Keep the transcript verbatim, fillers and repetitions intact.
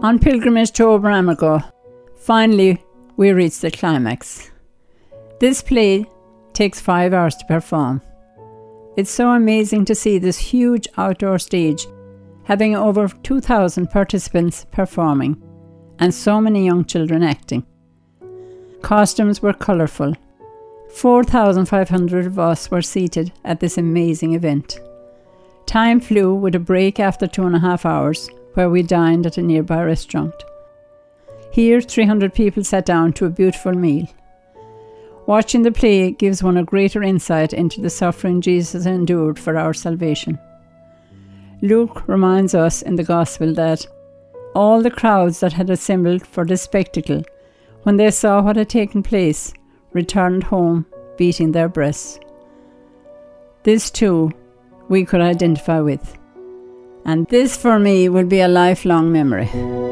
On pilgrimage to Oberammergau, finally we reach the climax. This play takes five hours to perform. It's so amazing to see this huge outdoor stage having over two thousand participants performing and so many young children acting. Costumes were colourful. four thousand five hundred of us were seated at this amazing event. Time flew with a break after two and a half hours where we dined at a nearby restaurant. Here, three hundred people sat down to a beautiful meal. Watching the play gives one a greater insight into the suffering Jesus endured for our salvation. Luke reminds us in the Gospel that all the crowds that had assembled for this spectacle, when they saw what had taken place, returned home beating their breasts. This too we could identify with, and this for me will be a lifelong memory.